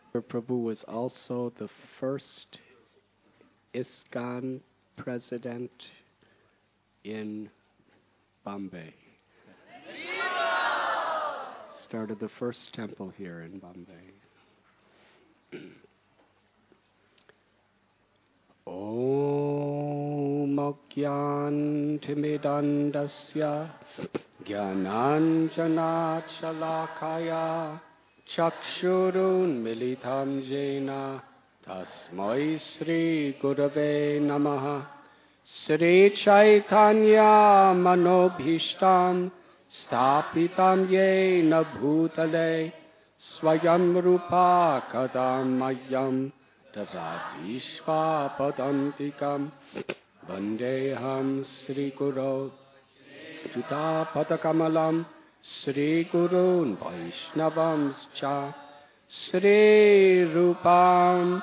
Prabhu was also the first ISKCON president in Bombay. Started the first temple here in Bombay. Om Ajnantimidandasya Jnananjana Shalakaya Chakshurun Militam Jena Tasmai Sri Gurave Namaha Sri Chaitanya Manobhishtam Stapitam Yena Bhutale Swayam Rupa Kadam Mayam Tadadishva Padantikam Vandeham Sri Guru Juta Patakamalam Sri Gurun Vaishnavams Cha Sri Rupam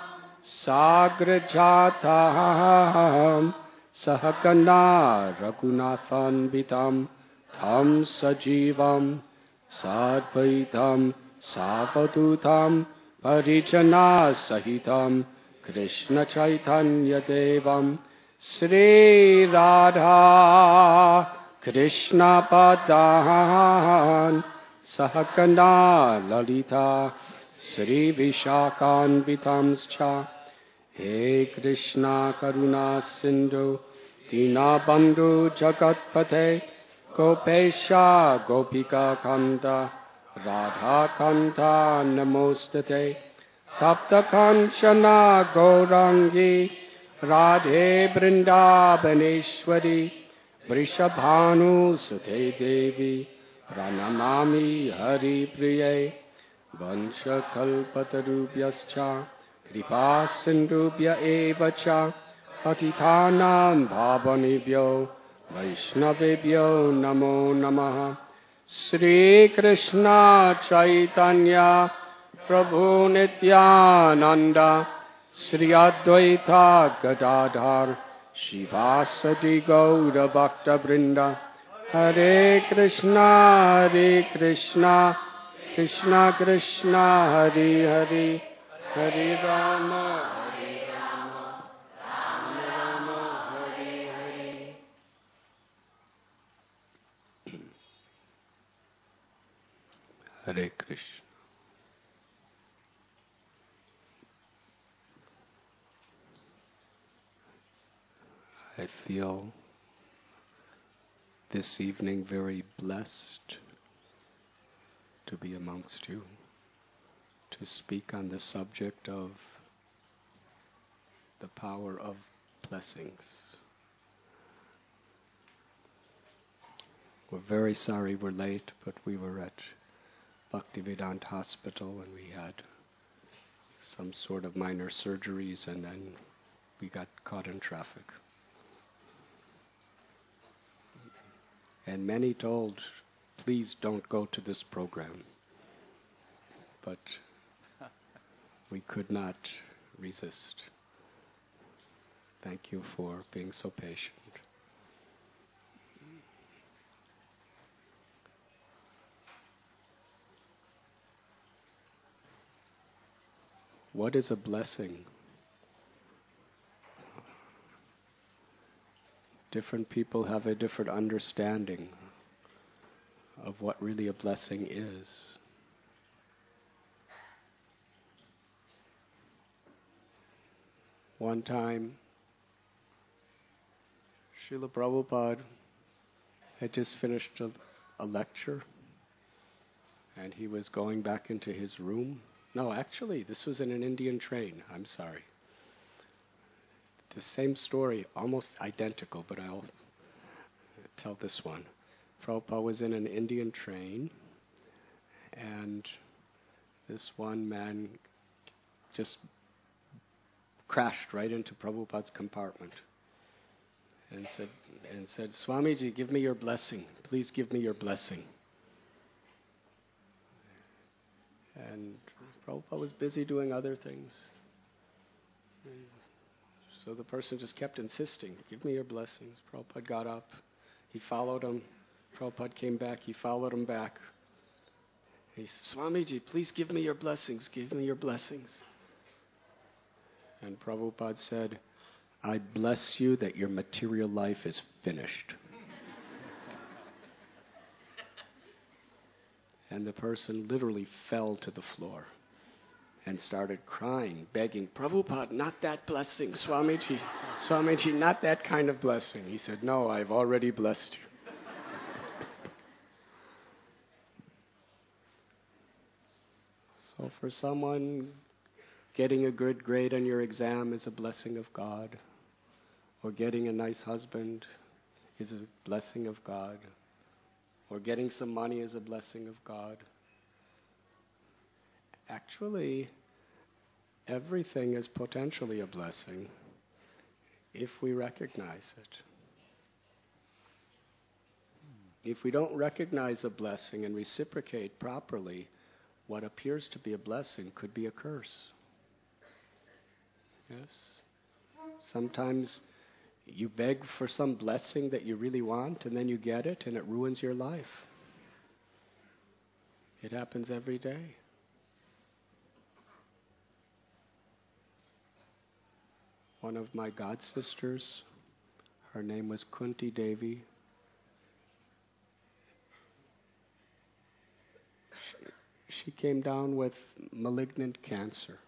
Sagrajatam Sahakana Raghunathan Vitam Tham Sajivam Sadvaitam Savadutam Parijana Sahitam Krishna Chaitanya Devam Sri Radha Krishna Padan Sahakana Lalita Sri Vishakan Vitamscha He Krishna Karuna Sindhu Dinabandhu Jagatpate Gopesha Gopika Kanta Radha Kanta Namostate Tapta Kanchana Gaurangi Radhe Vrindavaneshwari Vrishabhanu Sute Devi Pranamami Hari Priye Vansha Kalpatarubhyascha Kripa Sindhubhya Evacha Patitanam Bhavanebhyo Vaishnavebhyo Namo Namaha Sri Krishna Chaitanya Prabhu Nityananda Sri Advaita Gadadhar Shivasati Gaura Bhakta Vrinda Hare Krishna Krishna Krishna Hare Hare Hare Rama Rama Rama Hare Hare. Hare Krishna. I feel this evening very blessed to be amongst you, to speak on the subject of the power of blessings. We're very sorry we're late, but we were at Bhaktivedanta Hospital and we had some sort of minor surgeries and then we got caught in traffic. And many told, please don't go to this program. But we could not resist. Thank you for being so patient. What is a blessing? Different people have a different understanding of what really a blessing is. One time, Srila Prabhupada had just finished a lecture and he was going back into his room. No, actually, this was in an Indian train. I'm sorry. The same story, almost identical, but I'll tell this one. Prabhupada was in an Indian train, and this one man just crashed right into Prabhupada's compartment and said, Swamiji, give me your blessing. Please give me your blessing. And Prabhupada was busy doing other things. So the person just kept insisting, give me your blessings. Prabhupada got up. He followed him. Prabhupada came back. He followed him back. He said, Swamiji, please give me your blessings. Give me your blessings. And Prabhupada said, I bless you that your material life is finished. And the person literally fell to the floor and started crying, begging, Prabhupada, not that blessing. Swamiji, not that kind of blessing. He said, no, I've already blessed you. So for someone, getting a good grade on your exam is a blessing of God. Or getting a nice husband is a blessing of God. Or getting some money is a blessing of God. Actually, everything is potentially a blessing if we recognize it. If we don't recognize a blessing and reciprocate properly, what appears to be a blessing could be a curse. Yes? Sometimes you beg for some blessing that you really want, and then you get it, and it ruins your life. It happens every day. One of my god sisters, her name was Kunti Devi. She came down with malignant cancer.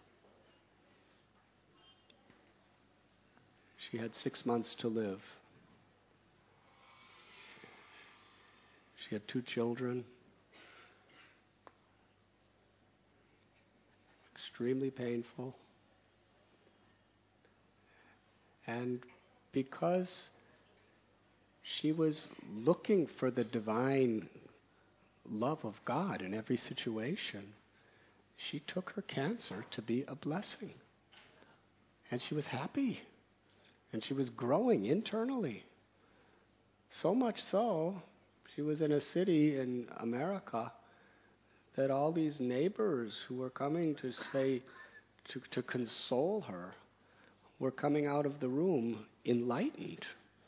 She had 6 months to live. She had 2 children. Extremely painful. And because she was looking for the divine love of God in every situation, she took her cancer to be a blessing. And she was happy. And she was growing internally. So much so, she was in a city in America that all these neighbors who were coming to say, to console her, were coming out of the room enlightened.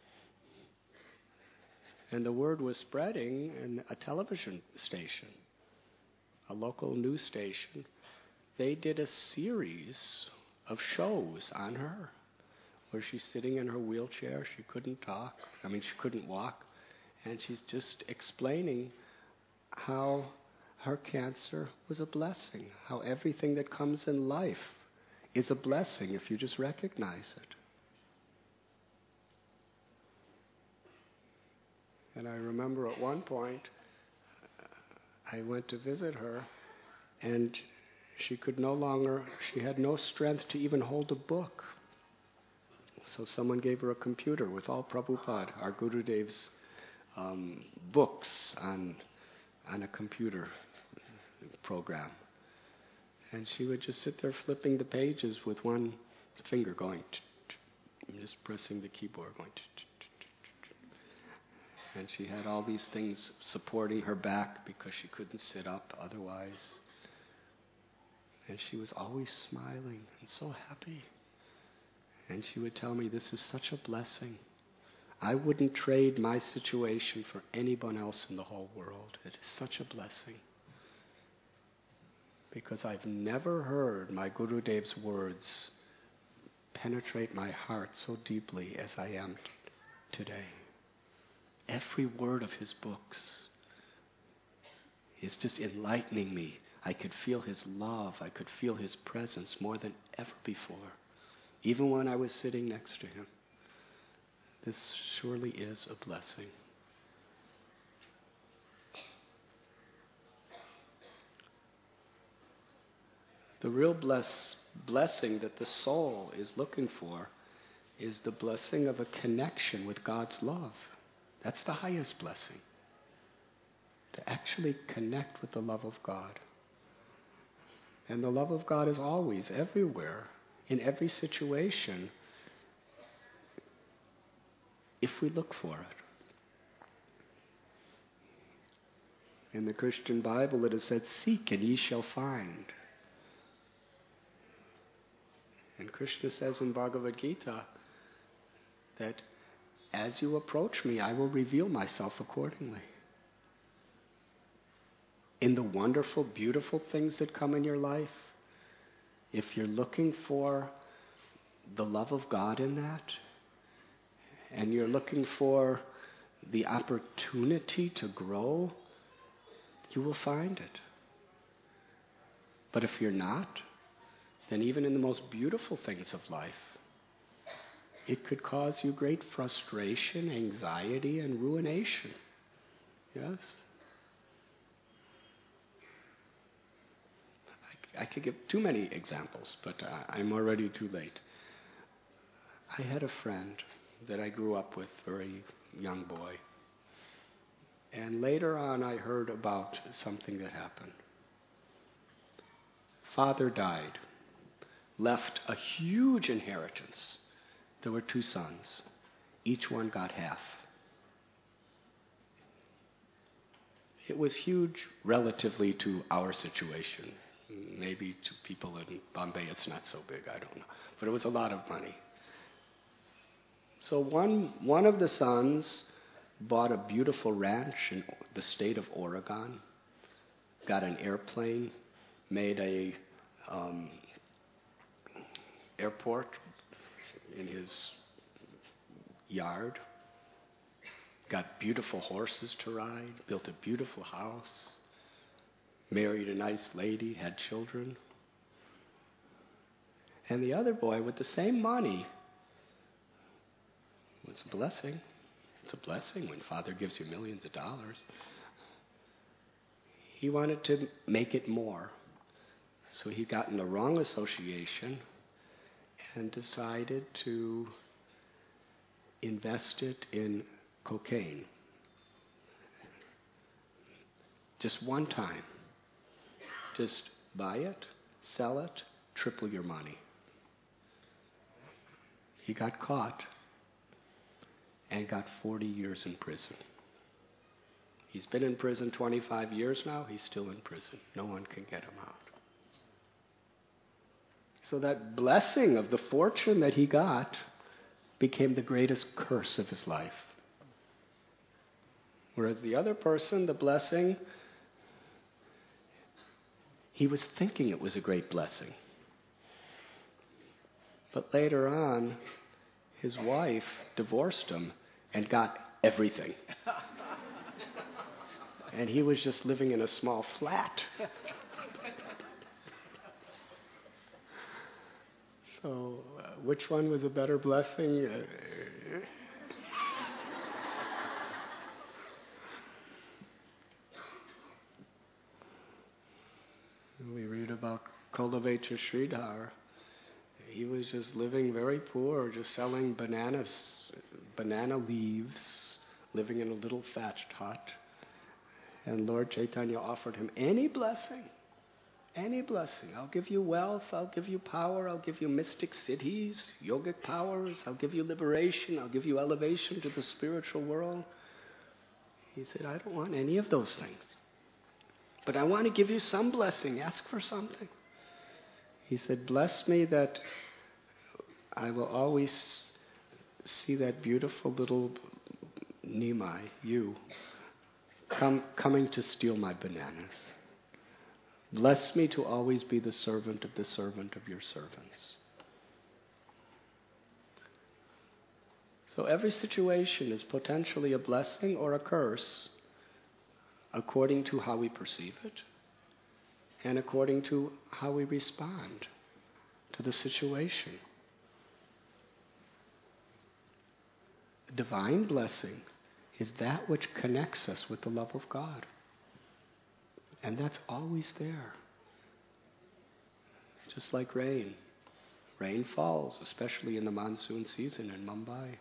And the word was spreading in a television station, a local news station. They did a series of shows on her, where she's sitting in her wheelchair, she couldn't talk, she couldn't walk, and she's just explaining how her cancer was a blessing, how everything that comes in life is a blessing if you just recognize it. And I remember at one point, I went to visit her, and she had no strength to even hold a book. So someone gave her a computer with all Prabhupada, our Gurudev's books on a computer program. And she would just sit there flipping the pages with one finger going, just pressing the keyboard going, and she had all these things supporting her back because she couldn't sit up otherwise. And she was always smiling and so happy. And she would tell me, this is such a blessing. I wouldn't trade my situation for anyone else in the whole world. It is such a blessing. Because I've never heard my Gurudev's words penetrate my heart so deeply as I am today. Every word of his books is just enlightening me. I could feel his love. I could feel his presence more than ever before. Even when I was sitting next to him. This surely is a blessing. The real blessing that the soul is looking for is the blessing of a connection with God's love. That's the highest blessing. To actually connect with the love of God. And the love of God is always, everywhere, in every situation, if we look for it. In the Christian Bible it is said, seek and ye shall find. And Krishna says in Bhagavad Gita that as you approach me, I will reveal myself accordingly. in the wonderful, beautiful things that come in your life, if you're looking for the love of God in that, and you're looking for the opportunity to grow, you will find it. But if you're not, then even in the most beautiful things of life, it could cause you great frustration, anxiety, and ruination. Yes? I could give too many examples, but I'm already too late. I had a friend that I grew up with, very young boy. And later on I heard about something that happened. Father died, left a huge inheritance. There were 2 sons. Each one got half. It was huge relatively to our situation. Maybe to people in Bombay it's not so big, I don't know. But it was a lot of money. So one of the sons bought a beautiful ranch in the state of Oregon, got an airplane, made a airport in his yard, got beautiful horses to ride, built a beautiful house, married a nice lady, had children. And the other boy, with the same money, was a blessing. It's a blessing when Father gives you millions of dollars. He wanted to make it more. So he got in the wrong association and decided to invest it in cocaine. Just one time. Just buy it, sell it, triple your money. He got caught and got 40 years in prison. He's been in prison 25 years now. He's still in prison. No one can get him out. So that blessing of the fortune that he got became the greatest curse of his life. Whereas the other person, the blessing, he was thinking it was a great blessing. But later on, his wife divorced him and got everything. And he was just living in a small flat. So, which one was a better blessing? We read about Kolavecha Sridhar. He was just living very poor, just selling banana leaves, living in a little thatched hut. And Lord Chaitanya offered him any blessing. I'll give you wealth, I'll give you power, I'll give you mystic cities, yogic powers, I'll give you liberation, I'll give you elevation to the spiritual world. He said, I don't want any of those things. But I want to give you some blessing. Ask for something. He said, bless me that I will always see that beautiful little Nimai, you, coming to steal my bananas. Bless me to always be the servant of your servants. So every situation is potentially a blessing or a curse according to how we perceive it and according to how we respond to the situation. Divine blessing is that which connects us with the love of God. And that's always there. Just like rain. Rain falls, especially in the monsoon season in Mumbai.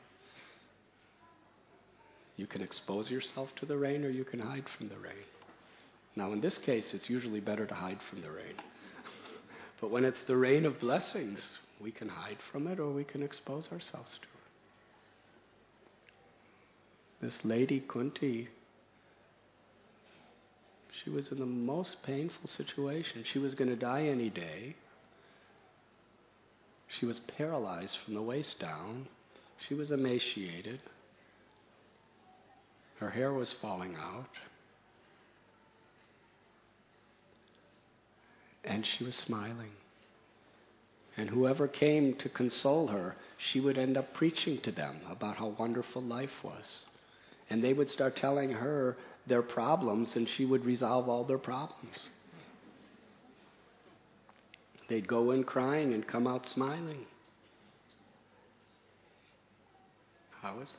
You can expose yourself to the rain or you can hide from the rain. Now in this case, it's usually better to hide from the rain. But when it's the rain of blessings, we can hide from it or we can expose ourselves to it. This lady Kunti, she was in the most painful situation. She was going to die any day. She was paralyzed from the waist down. She was emaciated. Her hair was falling out. And she was smiling. And whoever came to console her, she would end up preaching to them about how wonderful life was. And they would start telling her their problems, and she would resolve all their problems. They'd go in crying and come out smiling. How is that?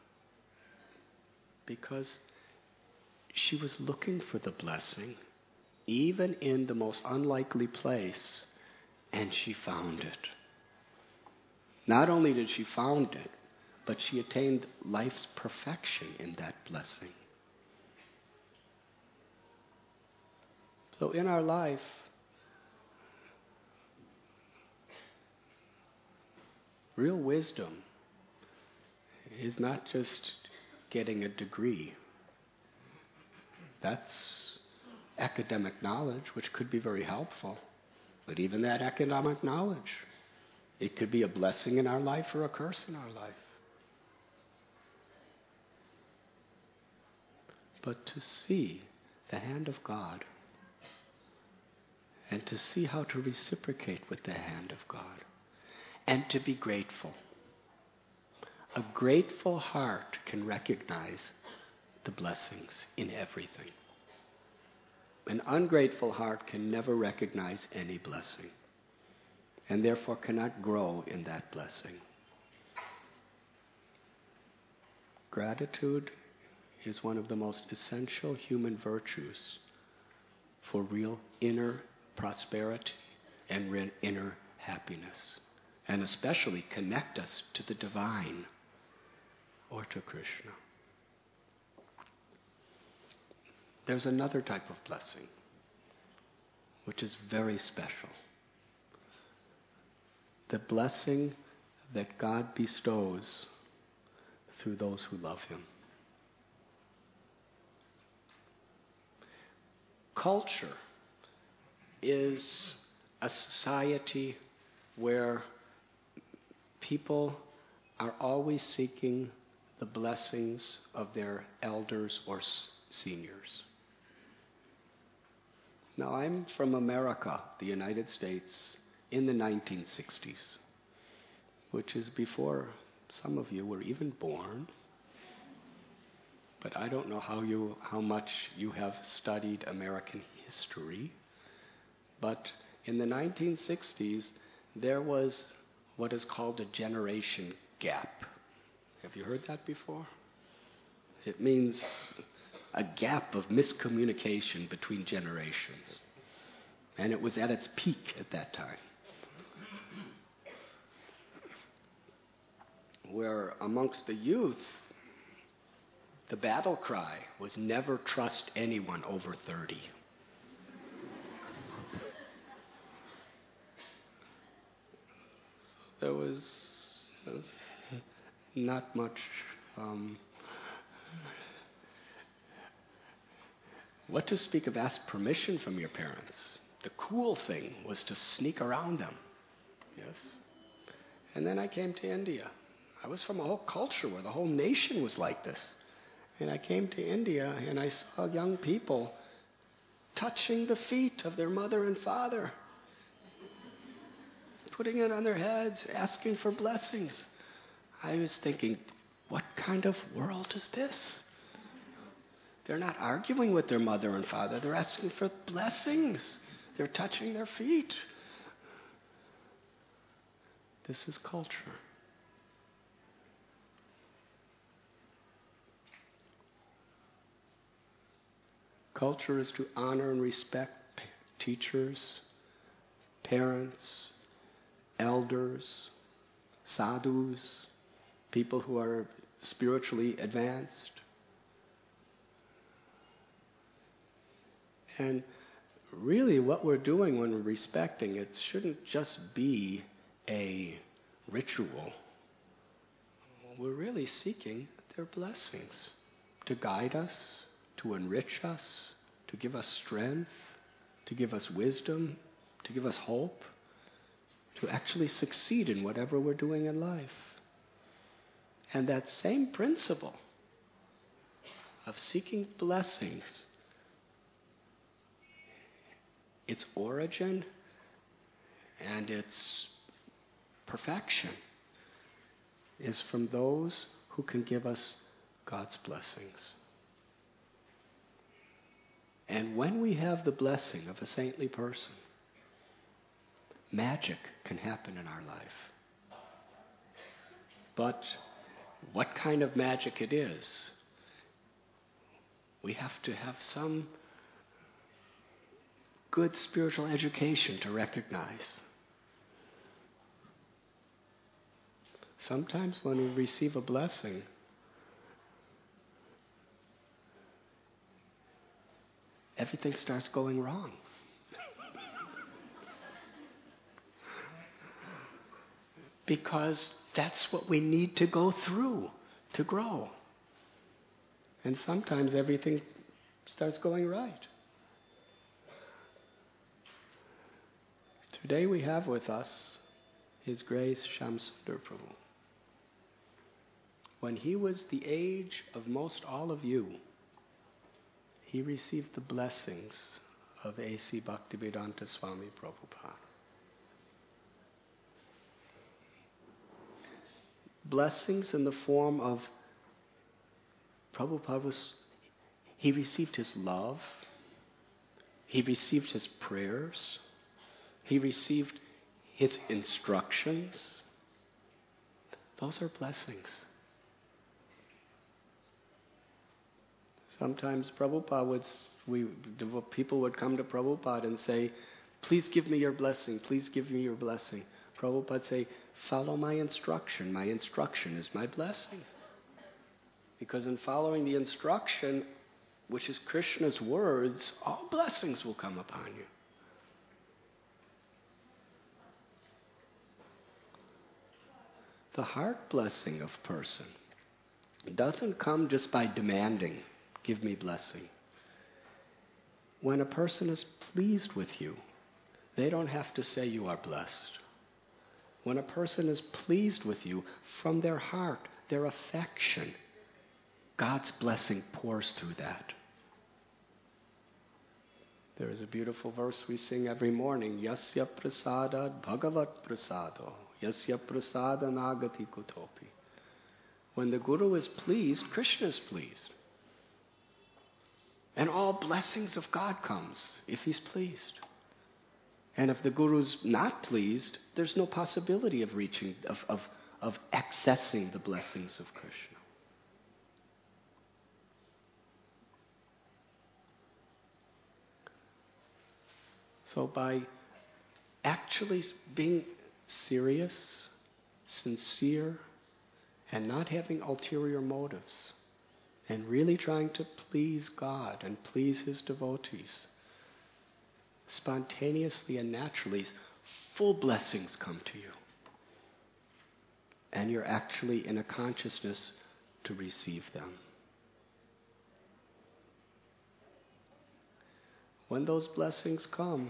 Because she was looking for the blessing, even in the most unlikely place, and she found it. Not only did she find it, but she attained life's perfection in that blessing. So in our life, real wisdom is not just getting a degree. That's academic knowledge, which could be very helpful. But even that academic knowledge, it could be a blessing in our life or a curse in our life. But to see the hand of God and to see how to reciprocate with the hand of God and to be grateful. A grateful heart can recognize the blessings in everything. An ungrateful heart can never recognize any blessing and therefore cannot grow in that blessing. Gratitude is one of the most essential human virtues for real inner prosperity and inner happiness, and especially connect us to the divine or to Krishna. There's another type of blessing which is very special. The blessing that God bestows through those who love Him. Culture is a society where people are always seeking the blessings of their elders or seniors. Now, I'm from America, the United States, in the 1960s, which is before some of you were even born. But I don't know how much you have studied American history. But in the 1960s, there was what is called a generation gap. Have you heard that before? It means a gap of miscommunication between generations. And it was at its peak at that time. Where amongst the youth, the battle cry was never trust anyone over 30. There was not much what to speak of ask permission from your parents. The cool thing was to sneak around them. Yes. And then I came to India. I was from a whole culture where the whole nation was like this. And I came to India and I saw young people touching the feet of their mother and father, putting it on their heads, asking for blessings. I was thinking, what kind of world is this? They're not arguing with their mother and father. They're asking for blessings. They're touching their feet. This is culture. Culture is to honor and respect teachers, parents, elders, sadhus, people who are spiritually advanced. And really what we're doing when we're respecting it shouldn't just be a ritual. We're really seeking their blessings to guide us, to enrich us, to give us strength, to give us wisdom, to give us hope, to actually succeed in whatever we're doing in life. And that same principle of seeking blessings its origin and its perfection is from those who can give us God's blessings. And when we have the blessing of a saintly person, magic can happen in our life. But what kind of magic it is, we have to have some good spiritual education to recognize. Sometimes when we receive a blessing, everything starts going wrong. Because that's what we need to go through to grow. And sometimes everything starts going right. Today we have with us His Grace Shamsundar Prabhu. When he was the age of most all of you, he received the blessings of A.C. Bhaktivedanta Swami Prabhupada. Blessings in the form of Prabhupada he received his love, he received his prayers, he received his instructions. Those are blessings. Sometimes people would come to Prabhupada and say, please give me your blessing, please give me your blessing. Prabhupada would say, follow my instruction. My instruction is my blessing. Because in following the instruction, which is Krishna's words, all blessings will come upon you. The heart blessing of person doesn't come just by demanding, give me blessing. When a person is pleased with you, they don't have to say you are blessed. When a person is pleased with you, from their heart, their affection, God's blessing pours through that. There is a beautiful verse we sing every morning, Yasya prasada bhagavat prasado, Yasya prasada nagati kutopi. When the Guru is pleased, Krishna is pleased. And all blessings of God comes if he's pleased. And if the Guru's not pleased, there's no possibility of accessing the blessings of Krishna. So by actually being serious, sincere, and not having ulterior motives, and really trying to please God and please His devotees, spontaneously and naturally, full blessings come to you. And you're actually in a consciousness to receive them. When those blessings come,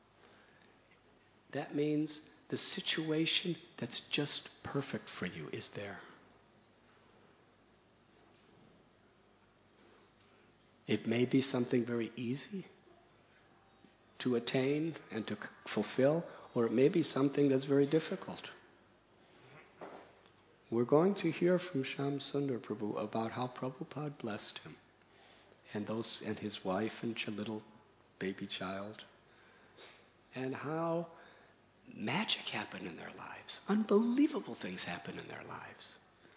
that means the situation that's just perfect for you is there. It may be something very easy to attain and to fulfill, or it may be something that's very difficult. We're going to hear from Shamsundar Prabhu about how Prabhupada blessed him, and his wife and little baby child, and how magic happened in their lives. Unbelievable things happen in their lives.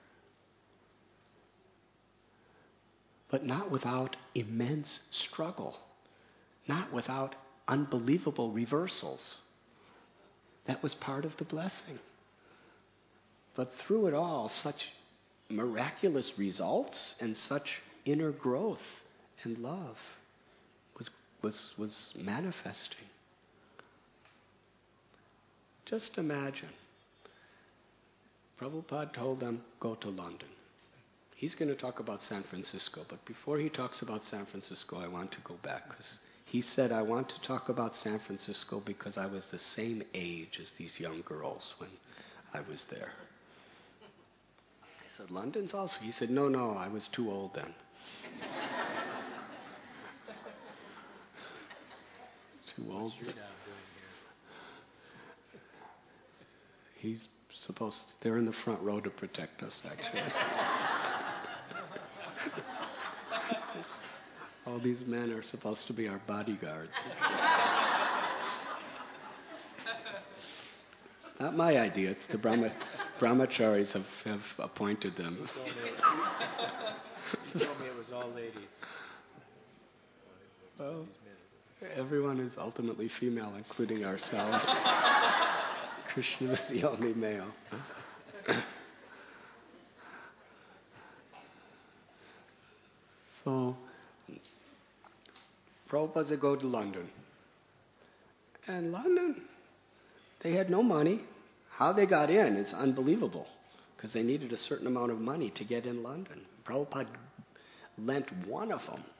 But not without immense struggle, not without unbelievable reversals. That was part of the blessing. But through it all, such miraculous results and such inner growth and love was manifesting. Just imagine. Prabhupada told them, go to London. He's going to talk about San Francisco, but before he talks about San Francisco, I want to go back, because he said, I want to talk about San Francisco because I was the same age as these young girls when I was there. I said, London's also? He said, no, I was too old then. too old. What's your dad doing here? He's supposed. They're in the front row to protect us, actually. All these men are supposed to be our bodyguards. Not my idea. It's the brahmacharis have appointed them. You told me it was all ladies. Well, everyone is ultimately female, including ourselves. Krishna is the only male. So, Prabhupada would go to London. And London, they had no money. How they got in is unbelievable, because they needed a certain amount of money to get in London. Prabhupada lent one of them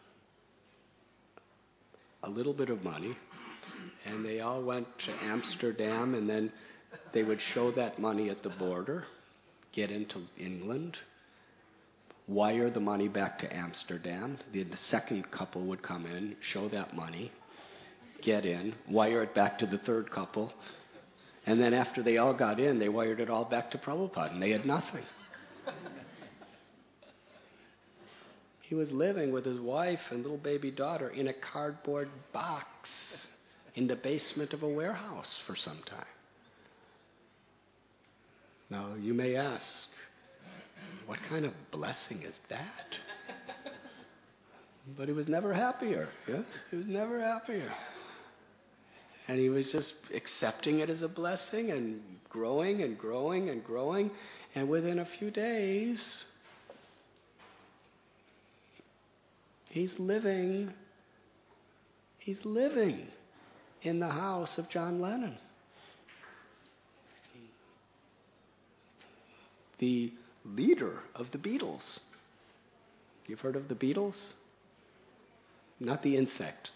a little bit of money, and they all went to Amsterdam, and then they would show that money at the border, get into England, wire the money back to Amsterdam. The second couple would come in, show that money, get in, wire it back to the third couple, and then after they all got in, they wired it all back to Prabhupada, and they had nothing. He was living with his wife and little baby daughter in a cardboard box in the basement of a warehouse for some time. Now, you may ask, what kind of blessing is that? But he was never happier, yes? He was never happier. And he was just accepting it as a blessing and growing and growing and growing. And within a few days, he's living in the house of John Lennon. The leader of the Beatles. You've heard of the Beatles? Not the insect.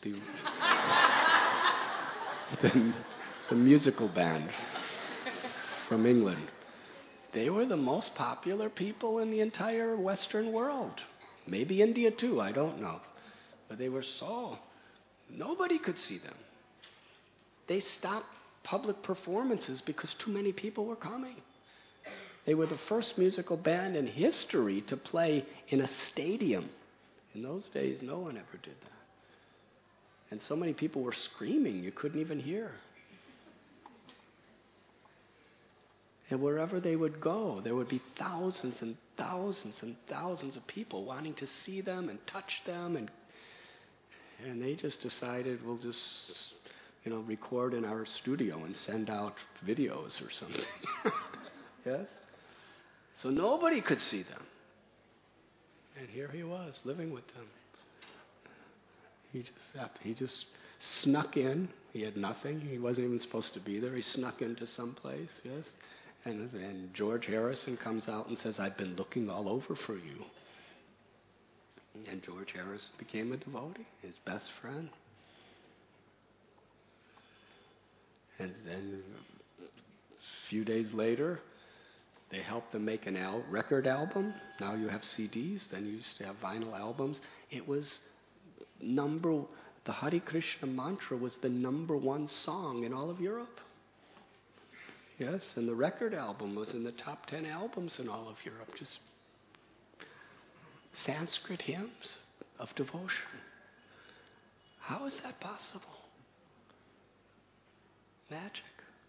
It's a musical band from England. They were the most popular people in the entire Western world. Maybe India too, I don't know. But they were so... Nobody could see them. They stopped public performances because too many people were coming. They were the first musical band in history to play in a stadium. In those days, no one ever did that. And so many people were screaming, you couldn't even hear. And wherever they would go, there would be thousands and thousands and thousands of people wanting to see them and touch them. And they just decided, we'll just, record in our studio and send out videos or something. Yes? So nobody could see them. And here he was, living with them. He just snuck in. He had nothing. He wasn't even supposed to be there. He snuck into some place, yes? And George Harrison comes out and says, I've been looking all over for you. And George Harrison became a devotee, his best friend. And then a few days later, they helped them make a record album. Now you have CDs. Then you used to have vinyl albums. It was the Hare Krishna mantra was the #1 song in all of Europe. Yes, and the record album was in the top 10 albums in all of Europe. Just Sanskrit hymns of devotion. How is that possible? Magic.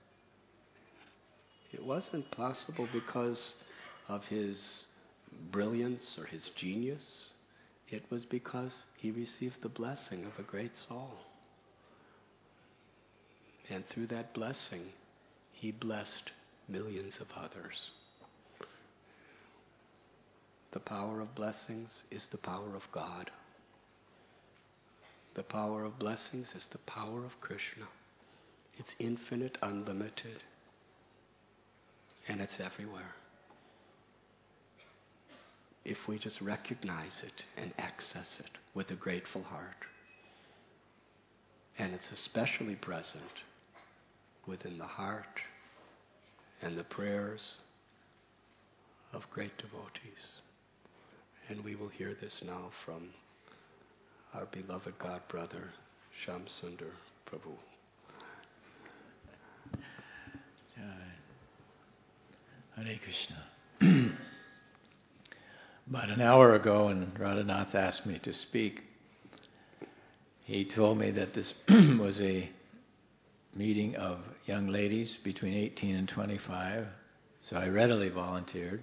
It wasn't possible because of his brilliance or his genius. It was because he received the blessing of a great soul. And through that blessing, he blessed millions of others. The power of blessings is the power of God. The power of blessings is the power of Krishna. It's infinite, unlimited, and it's everywhere. If we just recognize it and access it with a grateful heart. And it's especially present within the heart and the prayers of great devotees. And we will hear this now from our beloved God brother, Shyam Sundar Prabhu. Prabhu. Hare Krishna. About an hour ago, when Radhanath asked me to speak, he told me that this was a meeting of young ladies between 18 and 25, so I readily volunteered.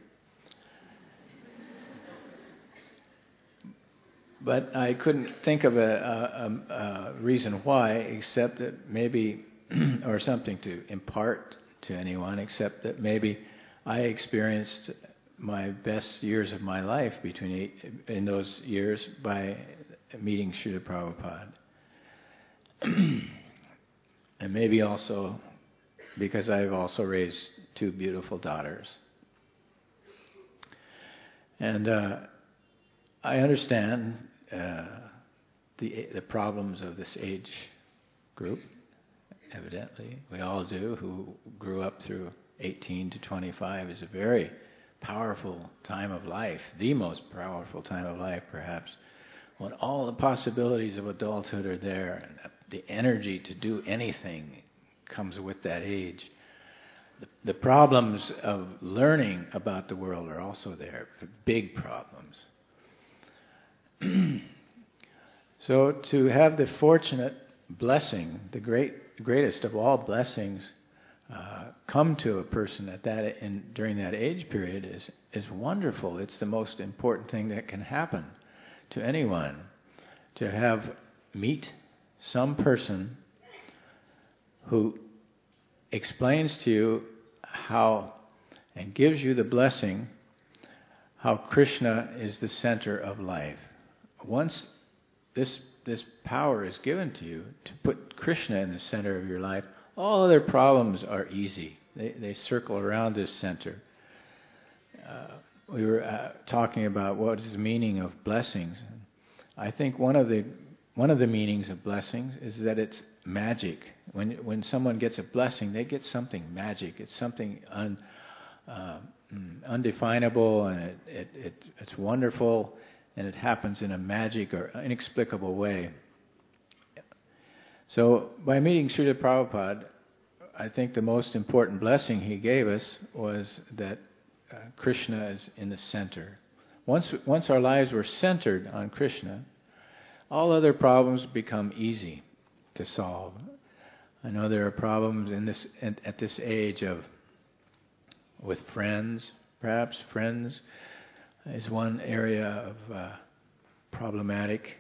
But I couldn't think of a reason why, except that maybe, or something to impart to anyone, except that maybe I experienced my best years of my life in those years by meeting Srila Prabhupada. And maybe also because I've also raised two beautiful daughters. And I understand the problems of this age group, evidently. We all do, who grew up through 18 to 25 is a very powerful time of life, the most powerful time of life perhaps, when all the possibilities of adulthood are there and the energy to do anything comes with that age. The problems of learning about the world are also there, big problems. So to have the fortunate blessing, the greatest of all blessings, come to a person at during that age period is wonderful. It's the most important thing that can happen to anyone, to meet some person who explains to you how and gives you the blessing how Krishna is the center of life. Once this power is given to you to put Krishna in the center of your life, all other problems are easy. They circle around this center. We were talking about what is the meaning of blessings. I think one of the meanings of blessings is that it's magic. When someone gets a blessing, they get something magic. It's something undefinable, and it's wonderful, and it happens in a magic or inexplicable way. So by meeting Srila Prabhupada, I think the most important blessing he gave us was that Krishna is in the center. Once our lives were centered on Krishna, all other problems become easy to solve. I know there are problems at this age with friends. Perhaps friends is one area of problematic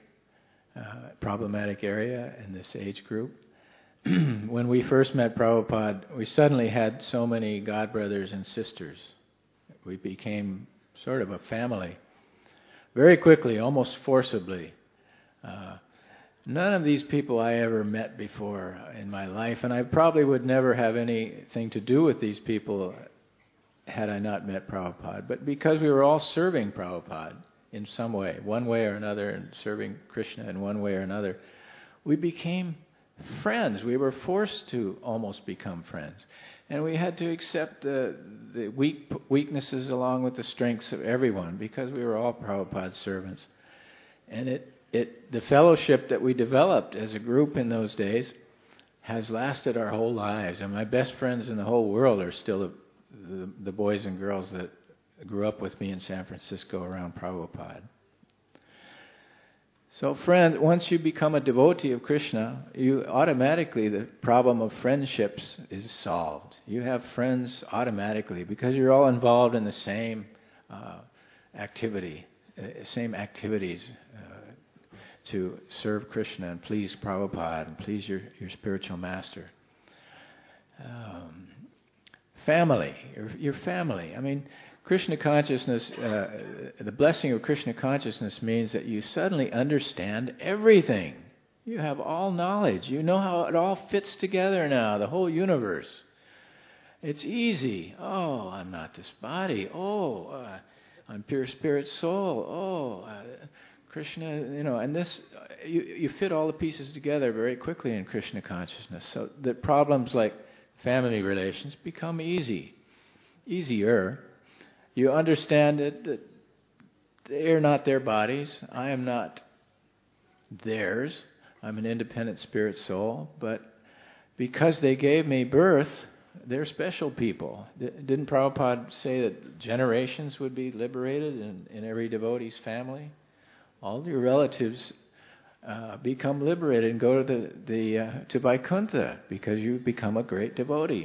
area in this age group. When we first met Prabhupada, we suddenly had so many godbrothers and sisters. We became sort of a family. Very quickly, almost forcibly. None of these people I ever met before in my life, and I probably would never have anything to do with these people had I not met Prabhupada. But because we were all serving Prabhupada in some way, one way or another, and serving Krishna in one way or another, we became friends. We were forced to almost become friends. And we had to accept the weaknesses along with the strengths of everyone, because we were all Prabhupada's servants. And the fellowship that we developed as a group in those days has lasted our whole lives. And my best friends in the whole world are still the boys and girls that grew up with me in San Francisco around Prabhupada. So friend, once you become a devotee of Krishna, you automatically, the problem of friendships is solved. You have friends automatically because you're all involved in the same activities to serve Krishna and please Prabhupada and please your spiritual master. Family, your family. I mean, Krishna consciousness, the blessing of Krishna consciousness means that you suddenly understand everything. You have all knowledge. You know how it all fits together now, the whole universe. It's easy. Oh, I'm not this body. Oh, I'm pure spirit soul. Oh, Krishna, and this, you fit all the pieces together very quickly in Krishna consciousness. So that problems like family relations become easier. You understand that they are not their bodies. I am not theirs. I'm an independent spirit soul, but because they gave me birth, they're special people. Didn't Prabhupada say that generations would be liberated in every devotee's family? All your relatives become liberated and go to Vaikuntha because you become a great devotee.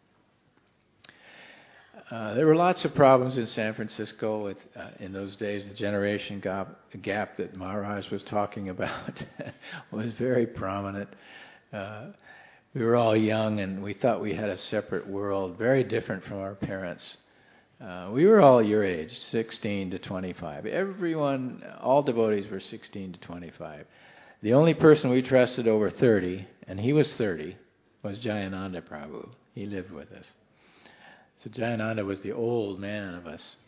There were lots of problems in San Francisco with, in those days, the generation gap that Maharaj was talking about was very prominent. We were all young and we thought we had a separate world, very different from our parents. We were all your age, 16 to 25. Everyone, all devotees were 16 to 25. The only person we trusted over 30, and he was 30, was Jayananda Prabhu. He lived with us. So Jayananda was the old man of us.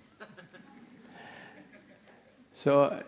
So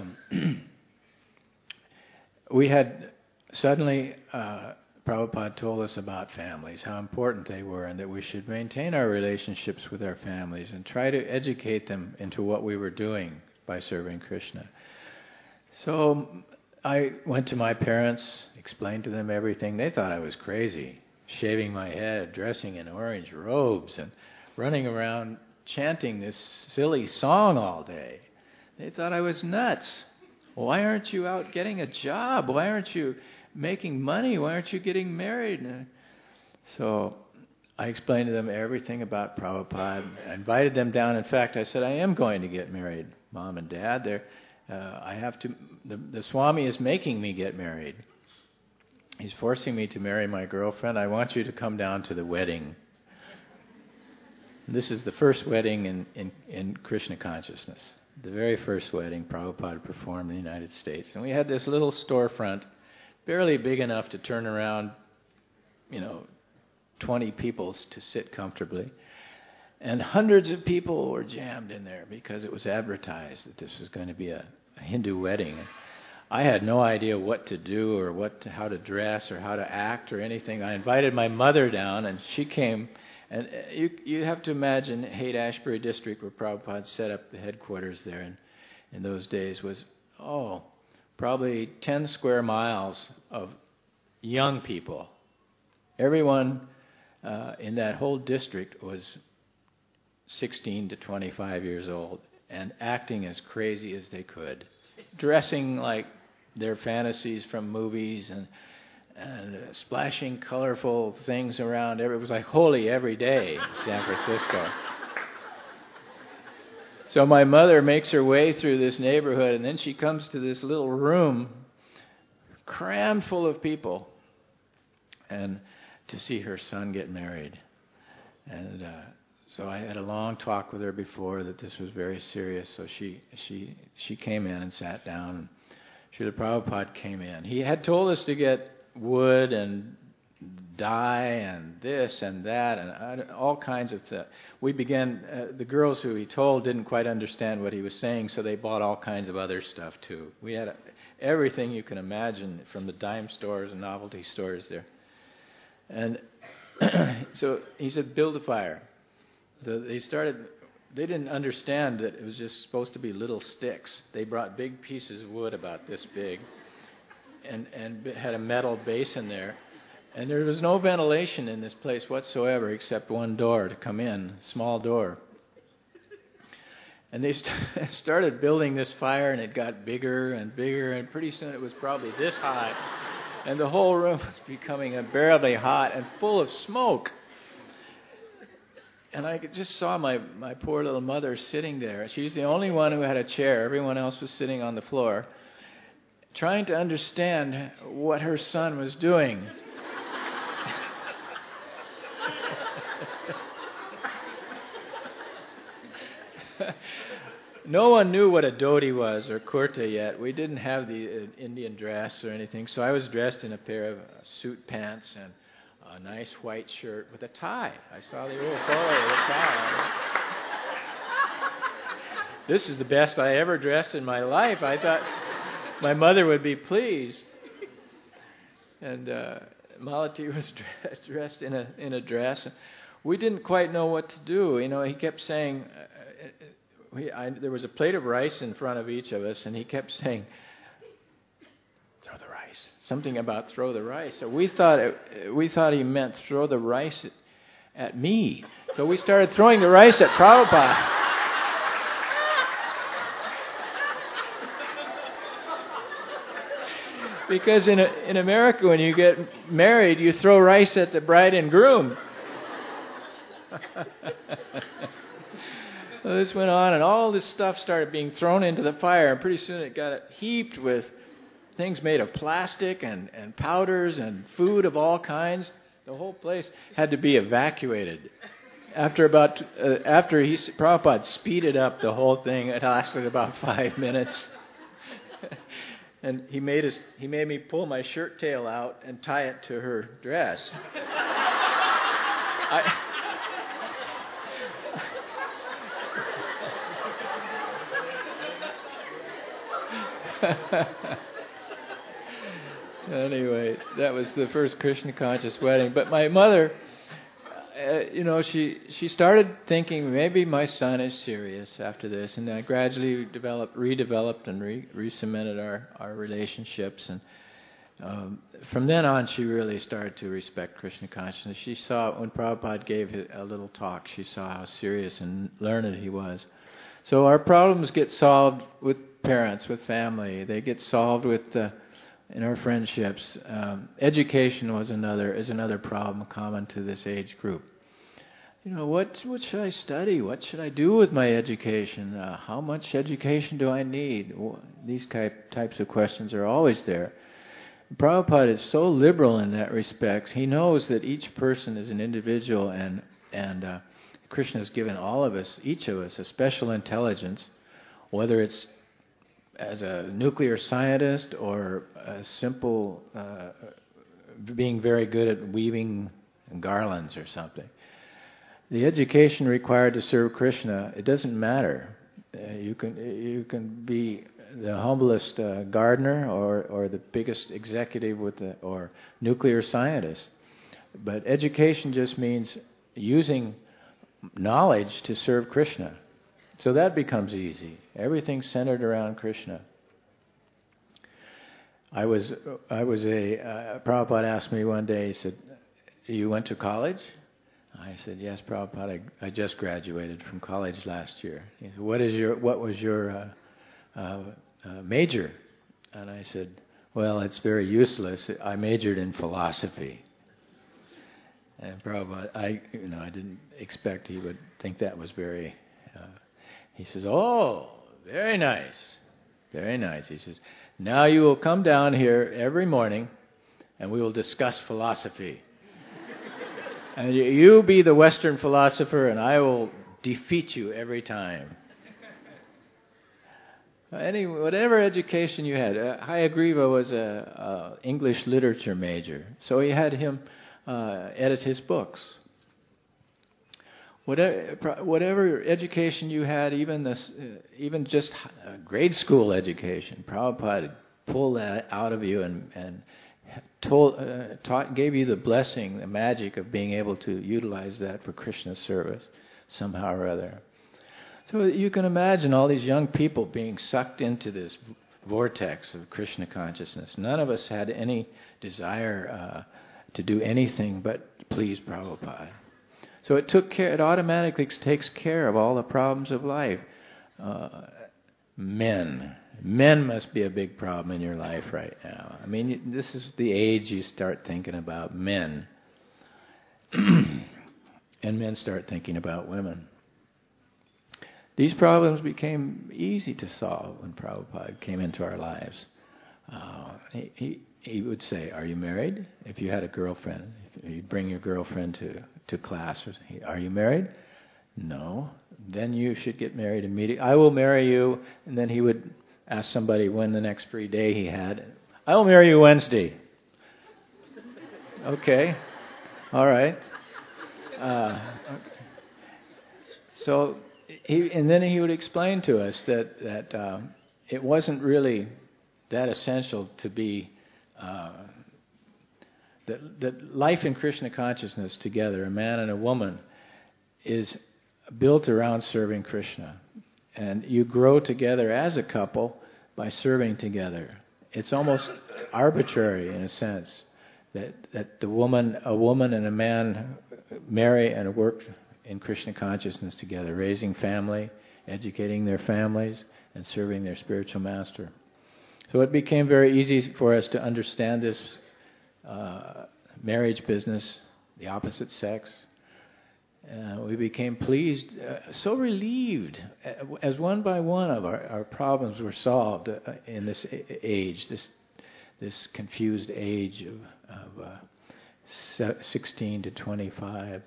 we had suddenly... Prabhupada told us about families, how important they were, and that we should maintain our relationships with our families and try to educate them into what we were doing by serving Krishna. So I went to my parents, explained to them everything. They thought I was crazy, shaving my head, dressing in orange robes, and running around chanting this silly song all day. They thought I was nuts. Why aren't you out getting a job? Why aren't you making money? Why aren't you getting married? So I explained to them everything about Prabhupada. I invited them down. In fact, I said, I am going to get married, Mom and Dad. I have to. The Swami is making me get married. He's forcing me to marry my girlfriend. I want you to come down to the wedding. This is the first wedding in Krishna consciousness. The very first wedding Prabhupada performed in the United States. And we had this little storefront, barely big enough to turn around, 20 people to sit comfortably. And hundreds of people were jammed in there because it was advertised that this was going to be a Hindu wedding. I had no idea what to do or how to dress or how to act or anything. I invited my mother down, and she came. And you have to imagine Haight-Ashbury district, where Prabhupada set up the headquarters there in those days, was, probably 10 square miles of young people. Everyone in that whole district was 16 to 25 years old and acting as crazy as they could, dressing like their fantasies from movies and splashing colorful things around. It was like holy every day in San Francisco. So my mother makes her way through this neighborhood, and then she comes to this little room crammed full of people, and to see her son get married. And so I had a long talk with her before that this was very serious. So she came in and sat down. Srila Prabhupada came in. He had told us to get wood and dye and this and that and all kinds of stuff. We began, the girls who he told didn't quite understand what he was saying, so they bought all kinds of other stuff too. We had everything you can imagine from the dime stores and novelty stores there. And so he said, build a fire. So they didn't understand that it was just supposed to be little sticks. They brought big pieces of wood about this big and had a metal basin there. And there was no ventilation in this place whatsoever except one door to come in, small door. And they started building this fire, and it got bigger and bigger, and pretty soon it was probably this high. And the whole room was becoming unbearably hot and full of smoke. And I just saw my poor little mother sitting there. She's the only one who had a chair. Everyone else was sitting on the floor, trying to understand what her son was doing. No one knew what a dhoti was or kurta yet. We didn't have the Indian dress or anything, so I was dressed in a pair of suit pants and a nice white shirt with a tie. I saw the old photo with a tie. This is the best I ever dressed in my life. I thought my mother would be pleased. And Malati was dressed in a dress. We didn't quite know what to do. He kept saying, there was a plate of rice in front of each of us, and he kept saying, throw the rice, something about throw the rice. So we thought he meant throw the rice at me. So we started throwing the rice at Prabhupada. Because in America, when you get married, you throw rice at the bride and groom. So this went on, and all this stuff started being thrown into the fire, and pretty soon it got heaped with things made of plastic and powders and food of all kinds. The whole place had to be evacuated. Prabhupada speeded up the whole thing. It lasted about 5 minutes. And he made me pull my shirt tail out and tie it to her dress. Anyway, that was the first Krishna conscious wedding. But my mother, she started thinking maybe my son is serious after this, and I gradually redeveloped and re-cemented our relationships. And from then on, she really started to respect Krishna consciousness. She saw when Prabhupada gave a little talk, she saw how serious and learned he was. So our problems get solved with parents, with family. They get solved with in our friendships. Education is another problem common to this age group. What should I study? What should I do with my education? How much education do I need? These types of questions are always there. Prabhupada is so liberal in that respect. He knows that each person is an individual, and Krishna has given each of us, a special intelligence, whether it's as a nuclear scientist or a simple being very good at weaving garlands or something. The education required to serve Krishna, it doesn't matter. You can be the humblest gardener or the biggest executive or nuclear scientist. But education just means using knowledge to serve Krishna. So that becomes easy. Everything's centered around Krishna. Prabhupada asked me one day, he said, "You went to college?" I said, "Yes, Prabhupada, I just graduated from college last year." He said, "What was your major?" And I said, "Well, it's very useless. I majored in philosophy." And Prabhupada, I didn't expect he would think that was very. He says, "Oh, very nice, very nice." He says, "Now you will come down here every morning, and we will discuss philosophy. And you be the Western philosopher, and I will defeat you every time." Whatever education you had, Hayagriva was a English literature major, so he had him edit his books. Whatever education you had, even just grade school education, Prabhupada pulled that out of you and gave you the blessing, the magic of being able to utilize that for Krishna's service somehow or other. So you can imagine all these young people being sucked into this vortex of Krishna consciousness. None of us had any desire to do anything but please Prabhupada. So it automatically takes care of all the problems of life. Men must be a big problem in your life right now. I mean, this is the age you start thinking about men. And men start thinking about women. These problems became easy to solve when Prabhupada came into our lives. He would say, "Are you married?" If you had a girlfriend, you'd bring your girlfriend to class. "Are you married?" "No." "Then you should get married immediately." "I will marry you." And then he would ask somebody when the next free day he had. "I will marry you Wednesday." "Okay. All right." So then he would explain to us that it wasn't really that essential to be that life in Krishna consciousness together, a man and a woman, is built around serving Krishna. And you grow together as a couple by serving together. it's almost arbitrary in a sense that a woman and a man marry and work in Krishna consciousness together, raising family, educating their families, and serving their spiritual master. So it became very easy for us to understand this marriage business, the opposite sex. We became pleased, so relieved, as one by one of our problems were solved in this age, this confused age of 16 to 25.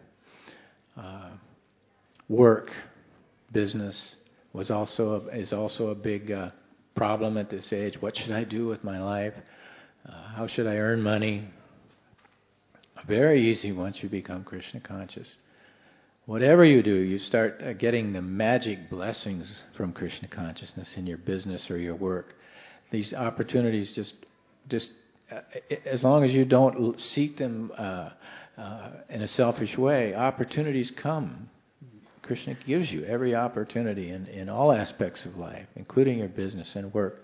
Work, business is also a big problem at this age. What should I do with my life? How should I earn money? Very easy once you become Krishna conscious. Whatever you do, you start getting the magic blessings from Krishna consciousness in your business or your work. These opportunities just as long as you don't seek them in a selfish way, opportunities come. Krishna gives you every opportunity in all aspects of life, including your business and work.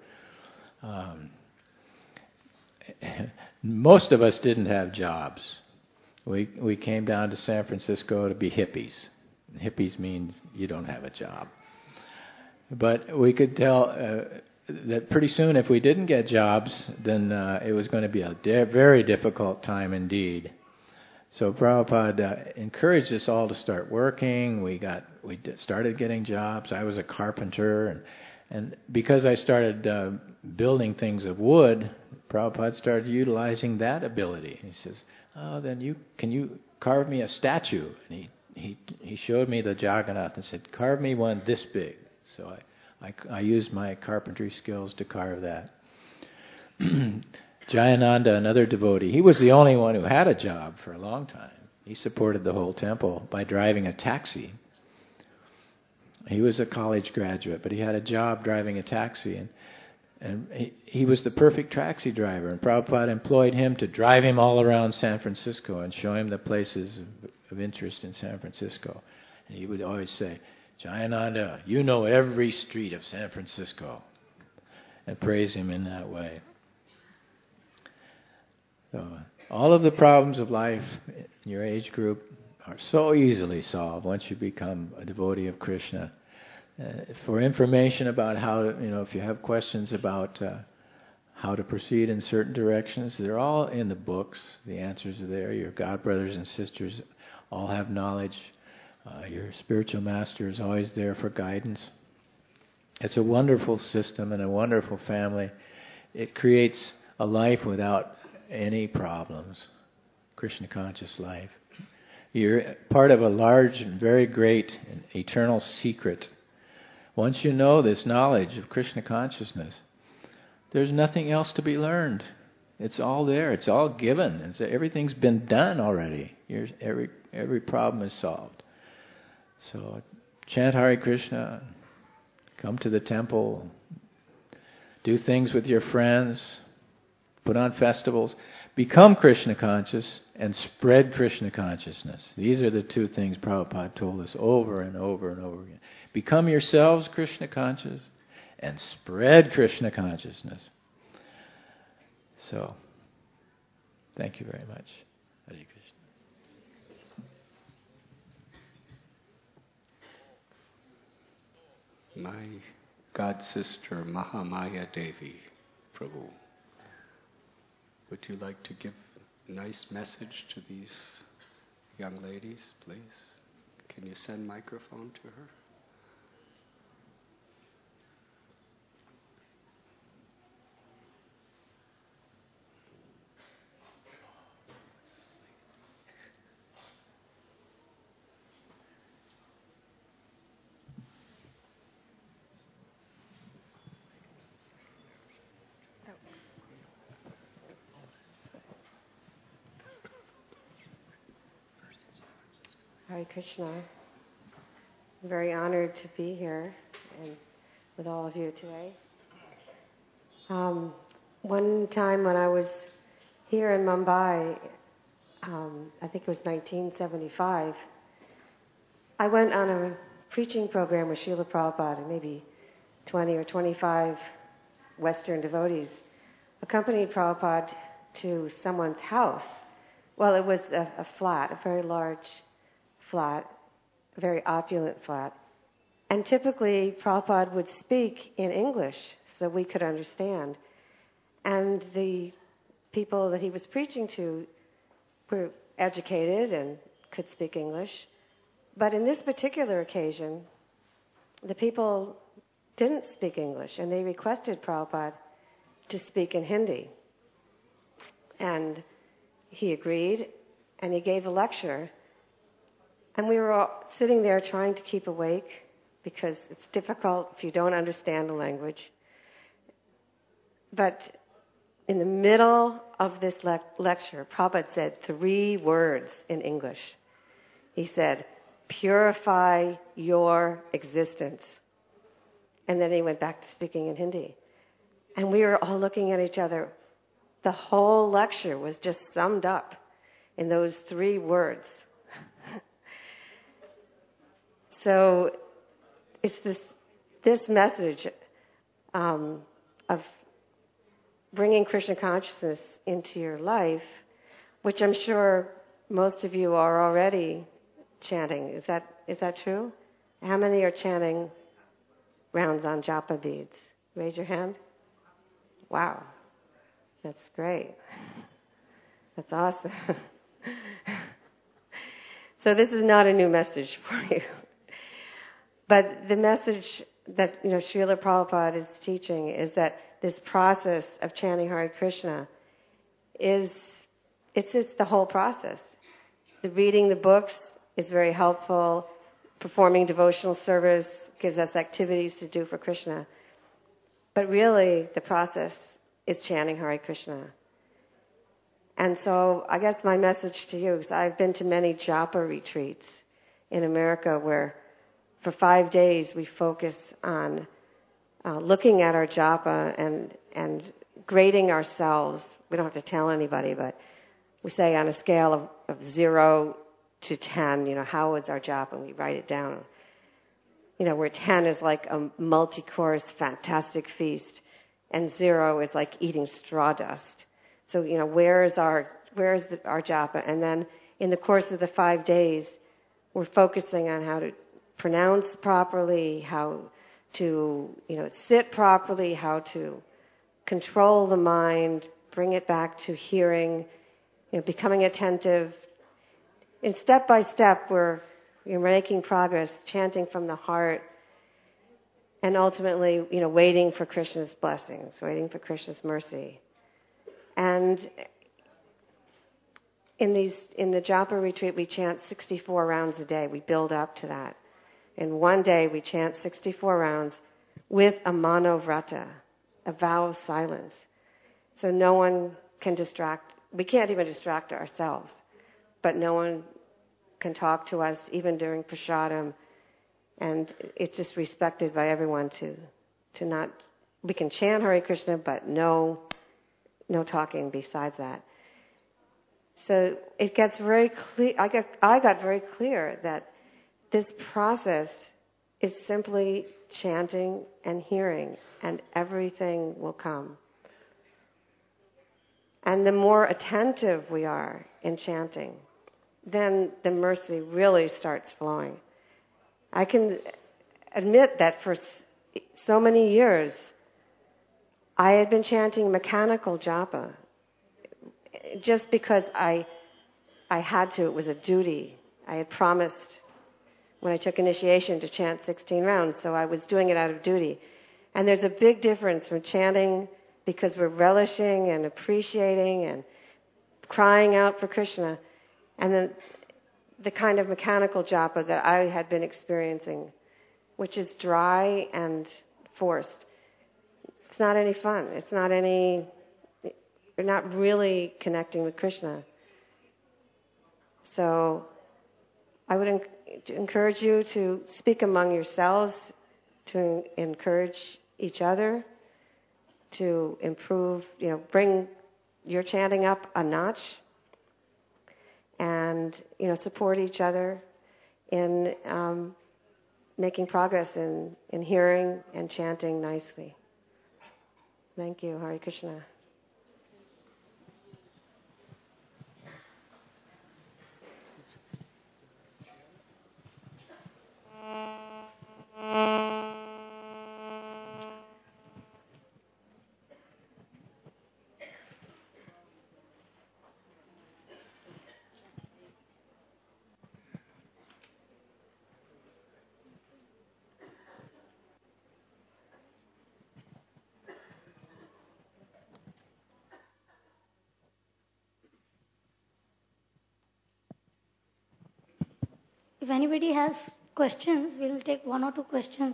Most of us didn't have jobs. We came down to San Francisco to be hippies. Hippies mean you don't have a job. But we could tell that pretty soon if we didn't get jobs, then it was going to be a very difficult time indeed. So Prabhupada encouraged us all to start working. We started getting jobs. I was a carpenter, and because I started building things of wood, Prabhupada started utilizing that ability. He says, "Oh, then can you carve me a statue?" And he showed me the Jagannath and said, "Carve me one this big." So I used my carpentry skills to carve that. Jayananda, another devotee, he was the only one who had a job for a long time. He supported the whole temple by driving a taxi. He was a college graduate, but he had a job driving a taxi, and he was the perfect taxi driver. And Prabhupada employed him to drive him all around San Francisco and show him the places of interest in San Francisco. And he would always say, "Jayananda, you know every street of San Francisco," and praise him in that way. So, all of the problems of life in your age group are so easily solved once you become a devotee of Krishna. For information about how to, if you have questions about how to proceed in certain directions, they're all in the books. The answers are there. Your god brothers and sisters all have knowledge. Your spiritual master is always there for guidance. It's a wonderful system and a wonderful family. It creates a life without any problems. Krishna conscious life. You're part of a large and very great and eternal secret. Once you know this knowledge of Krishna consciousness, there's nothing else to be learned. It's all there. It's all given. Everything's been done already. Every problem is solved. So chant Hare Krishna, come to the temple, do things with your friends, put on festivals, become Krishna conscious, and spread Krishna consciousness. These are the two things Prabhupada told us over and over and over again. Become yourselves Krishna conscious and spread Krishna consciousness. So, thank you very much. Hare Krishna. My god sister Mahamaya Devi, Prabhu, would you like to give a nice message to these young ladies, please? Can you send microphone to her? Hare Krishna. I'm very honored to be here and with all of you today. One time when I was here in Mumbai, I think it was 1975, I went on a preaching program with Srila Prabhupada, maybe 20 or 25 Western devotees accompanied Prabhupada to someone's house. Well, it was a flat, a very large flat, a very opulent flat. And typically, Prabhupada would speak in English so we could understand. And the people that he was preaching to were educated and could speak English. But in this particular occasion, the people didn't speak English, and they requested Prabhupada to speak in Hindi. And he agreed, and he gave a lecture. And we were all sitting there trying to keep awake, because it's difficult if you don't understand the language. But in the middle of this lecture, Prabhupada said 3 words in English. He said, "Purify your existence." And then he went back to speaking in Hindi. And we were all looking at each other. The whole lecture was just summed up in those 3 words. So it's this message of bringing Krishna consciousness into your life, which I'm sure most of you are already chanting. Is that true? How many are chanting rounds on japa beads? Raise your hand. Wow. That's great. That's awesome. So this is not a new message for you. But the message that Srila Prabhupada is teaching is that this process of chanting Hare Krishna it's the whole process. The reading the books is very helpful. Performing devotional service gives us activities to do for Krishna. But really, the process is chanting Hare Krishna. And so I guess my message to you is I've been to many japa retreats in America where for 5 days we focus on looking at our japa and grading ourselves. We don't have to tell anybody, but we say on a scale of 0 to 10, how is our japa? And we write it down. Where 10 is like a multi-course fantastic feast, and 0 is like eating straw dust. So, where is our japa? And then in the course of the 5 days, we're focusing on how to pronounce properly, how to, sit properly, how to control the mind, bring it back to hearing, becoming attentive. And step by step, we're making progress, chanting from the heart, and ultimately, waiting for Krishna's blessings, waiting for Krishna's mercy. And in the japa retreat, we chant 64 rounds a day. We build up to that. In one day, we chant 64 rounds with a manovrata, a vow of silence. So no one can distract. We can't even distract ourselves. But no one can talk to us, even during prasadam. And it's just respected by everyone to not. We can chant Hare Krishna, but no talking besides that. So it gets very clear. I got very clear that this process is simply chanting and hearing, and everything will come. And the more attentive we are in chanting, then the mercy really starts flowing. I can admit that for so many years, I had been chanting mechanical japa just because I had to. It was a duty. I had promised when I took initiation to chant 16 rounds, so I was doing it out of duty. And there's a big difference from chanting because we're relishing and appreciating and crying out for Krishna, and then the kind of mechanical japa that I had been experiencing, which is dry and forced. It's not any fun. You're not really connecting with Krishna. So I would encourage you to speak among yourselves, to encourage each other, to improve, bring your chanting up a notch, and, support each other in making progress in hearing and chanting nicely. Thank you. Hare Krishna. If anybody has questions, we'll take one or two questions.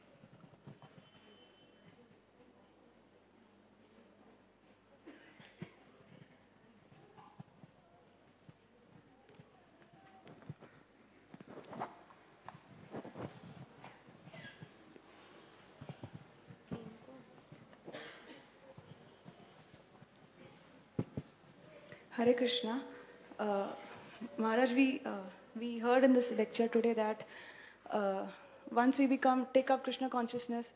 Hare Krishna. Maharaj, we heard in this lecture today that once we take up Krishna consciousness,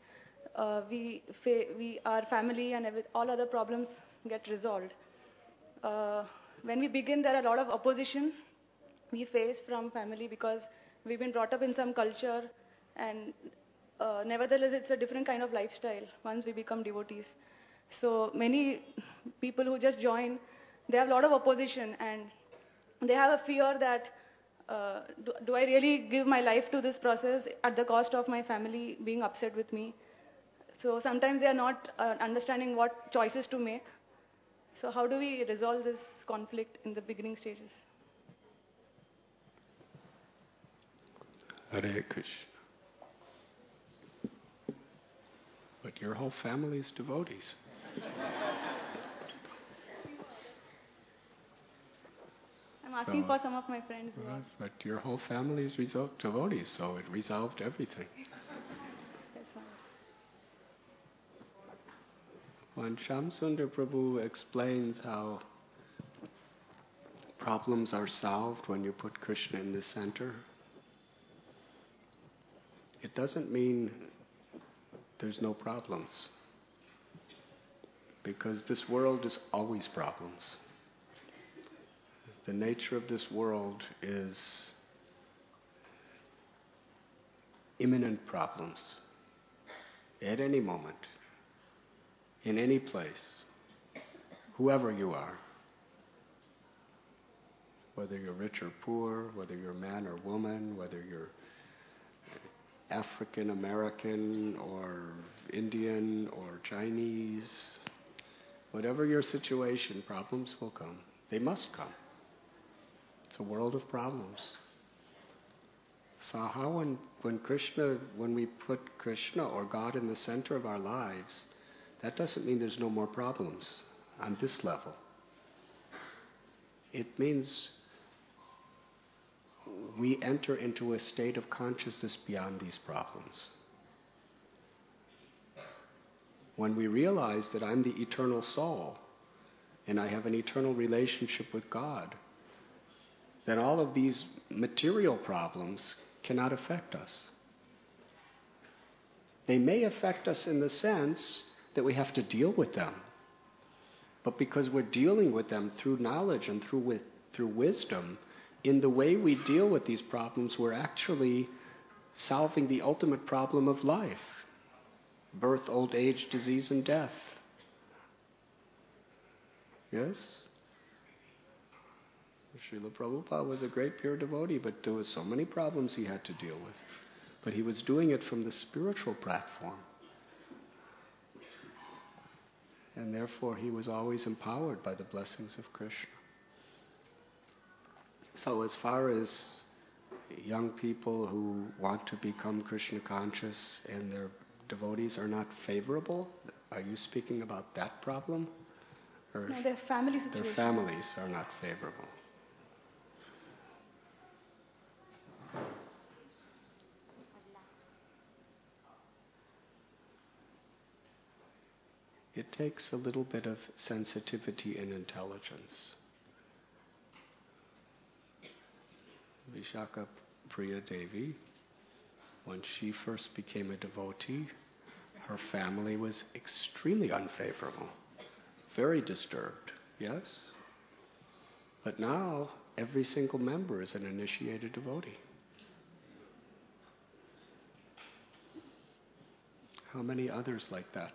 our family and all other problems get resolved. When we begin, there are a lot of opposition we face from family because we've been brought up in some culture, and nevertheless, it's a different kind of lifestyle once we become devotees. So many people who just join, they have a lot of opposition, and they have a fear that do I really give my life to this process at the cost of my family being upset with me? So sometimes they are not understanding what choices to make. So how do we resolve this conflict in the beginning stages? Hare Krishna. But your whole family is devotees. I'm asking for some of my friends. But your whole family is devotees, so it resolved everything. When Shamsundar Prabhu explains how problems are solved when you put Krishna in the center, it doesn't mean there's no problems. Because this world is always problems. The nature of this world is imminent problems. At any moment, in any place, whoever you are, whether you're rich or poor, whether you're man or woman, whether you're African American or Indian or Chinese, whatever your situation, problems will come. They must come. It's a world of problems. So how when we put Krishna or God in the center of our lives, that doesn't mean there's no more problems on this level. It means we enter into a state of consciousness beyond these problems. When we realize that I'm the eternal soul and I have an eternal relationship with God, then all of these material problems cannot affect us. They may affect us in the sense that we have to deal with them. But because we're dealing with them through knowledge and through wisdom, in the way we deal with these problems, we're actually solving the ultimate problem of life: birth, old age, disease, and death. Yes? Srila Prabhupada was a great pure devotee, but there were so many problems he had to deal with. But he was doing it from the spiritual platform. And therefore he was always empowered by the blessings of Krishna. So as far as young people who want to become Krishna conscious and their devotees are not favorable, are you speaking about that problem? Or no, their family situation. Their families are not favorable. It takes a little bit of sensitivity and intelligence. Vishaka Priya Devi, when she first became a devotee, her family was extremely unfavorable, very disturbed, yes? But now, every single member is an initiated devotee. How many others like that?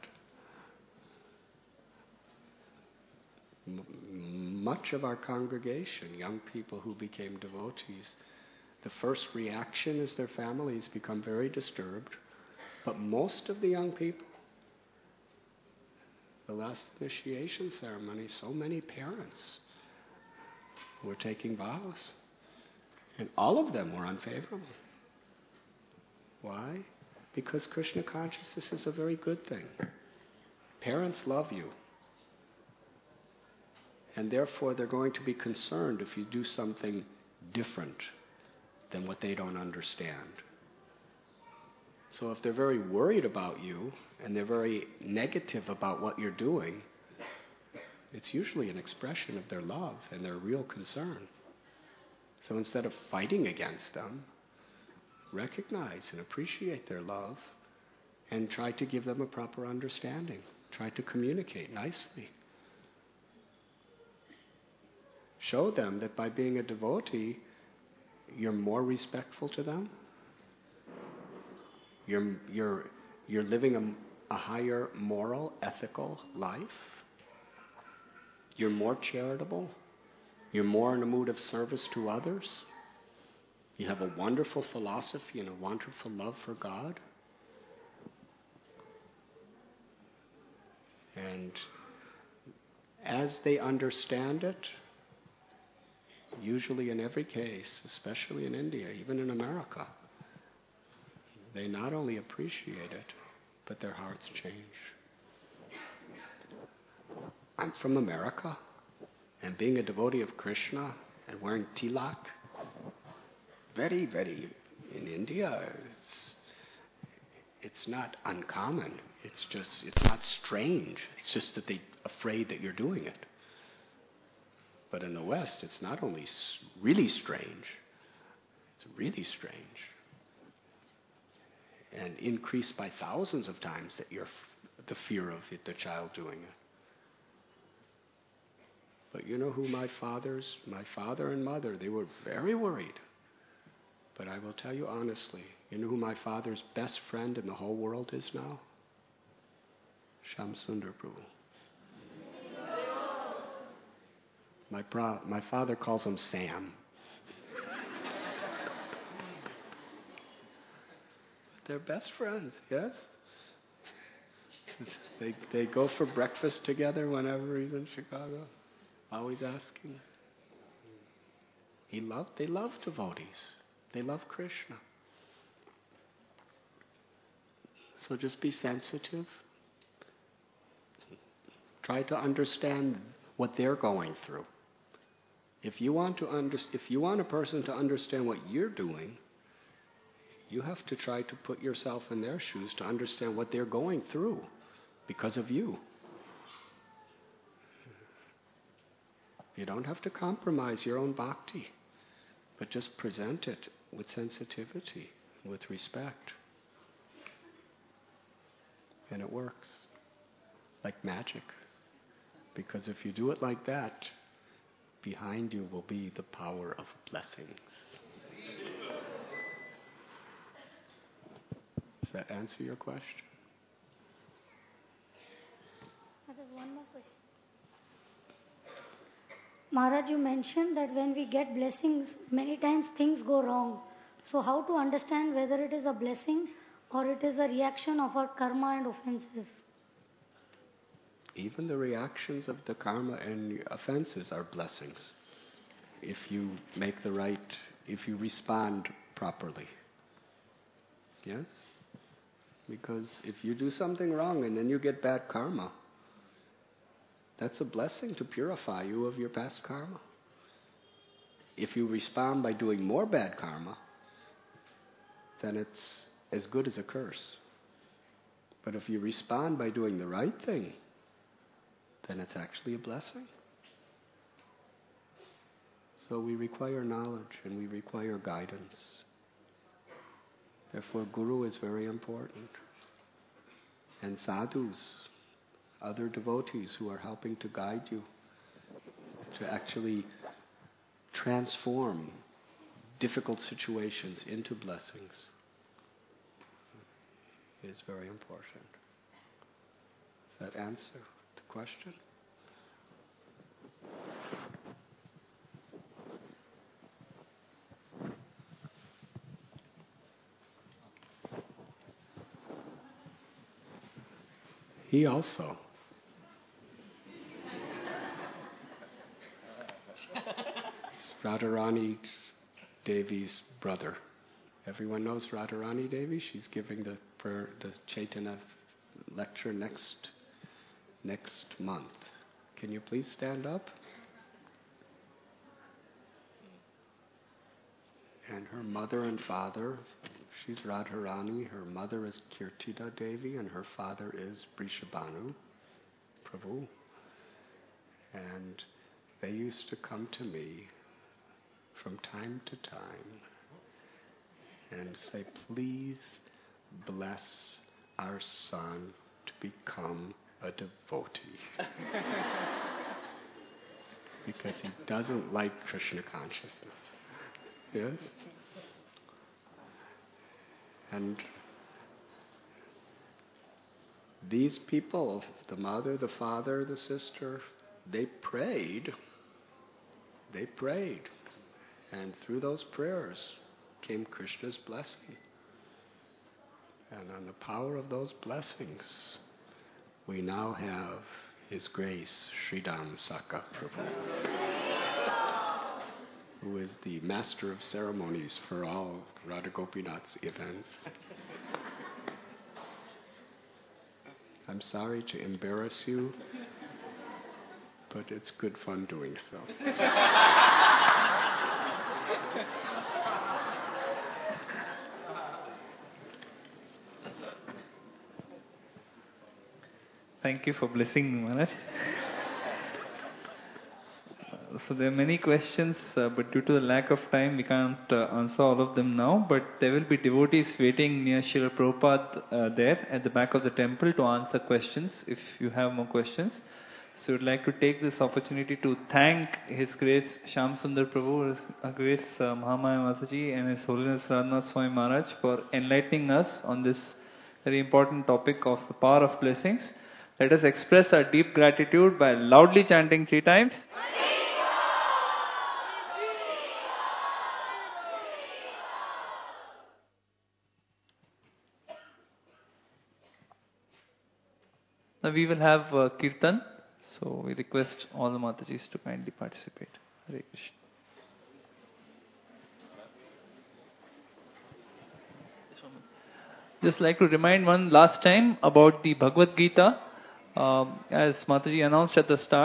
Much of our congregation, young people who became devotees, the first reaction is their families become very disturbed. But most of the young people, the last initiation ceremony, so many parents were taking vows. And all of them were unfavorable. Why? Because Krishna consciousness is a very good thing. Parents love you. And therefore they're going to be concerned if you do something different than what they don't understand. So if they're very worried about you and they're very negative about what you're doing, it's usually an expression of their love and their real concern. So instead of fighting against them, recognize and appreciate their love and try to give them a proper understanding. Try to communicate nicely. Show them that by being a devotee, you're more respectful to them. You're living a higher moral, ethical life. You're more charitable. You're more in a mood of service to others. You have a wonderful philosophy and a wonderful love for God. And as they understand it, usually in every case, especially in India, even in America, they not only appreciate it, but their hearts change. I'm from America, and being a devotee of Krishna and wearing tilak, very, very, in India, it's not uncommon. It's not strange. It's just that they're afraid that you're doing it. But in the West, it's not only really strange, it's really strange. And increased by thousands of times that the fear of the child doing it. But you know who my father and mother, they were very worried. But I will tell you honestly, you know who my father's best friend in the whole world is now? Shamsundar Prabhu. My father calls him Sam. They're best friends, yes? They go for breakfast together whenever he's in Chicago. Always asking. They love devotees. They love Krishna. So just be sensitive. Try to understand what they're going through. If you want a person to understand what you're doing, you have to try to put yourself in their shoes to understand what they're going through because of you. You don't have to compromise your own bhakti, but just present it with sensitivity, with respect. And it works like magic. Because if you do it like that, behind you will be the power of blessings. Does that answer your question? There's one more question. Maharaj, you mentioned that when we get blessings, many times things go wrong. So how to understand whether it is a blessing or it is a reaction of our karma and offenses? Even the reactions of the karma and offenses are blessings. If you if you respond properly. Yes? Because if you do something wrong and then you get bad karma, that's a blessing to purify you of your past karma. If you respond by doing more bad karma, then it's as good as a curse. But if you respond by doing the right thing, then it's actually a blessing. So we require knowledge and we require guidance. Therefore, Guru is very important. And sadhus, other devotees who are helping to guide you to actually transform difficult situations into blessings is very important. Does that answer the question? He also. Radharani Devi's brother. Everyone knows Radharani Devi. She's giving the Chaitanya lecture next month. Can you please stand up? And her mother and father, she's Radharani. Her mother is Kirtida Devi, and her father is Brishabhanu Prabhu. And they used to come to me from time to time and say, please bless our son to become a devotee. Because he doesn't like Krishna consciousness. Yes? And these people, the mother, the father, the sister, they prayed. And through those prayers came Krishna's blessing. And on the power of those blessings, we now have His Grace, Sridham Saka Prabhu, who is the master of ceremonies for all Radha Gopinath's events. I'm sorry to embarrass you, but it's good fun doing so. Thank you for blessing me, Maharaj. So there are many questions, but due to the lack of time, we can't answer all of them now. But there will be devotees waiting near Srila Prabhupada there at the back of the temple to answer questions if you have more questions. So we'd like to take this opportunity to thank His Grace Shyam Sundar Prabhu, His Grace Mahamaya Mataji, and His Holiness Radhanath Swami Maharaj for enlightening us on this very important topic of the power of blessings. Let us express our deep gratitude by loudly chanting 3 times. Now we will have Kirtan, so we request all the Matajis to kindly participate. Hare Krishna. Just like to remind one last time about the Bhagavad Gita. As Mataji announced at the start,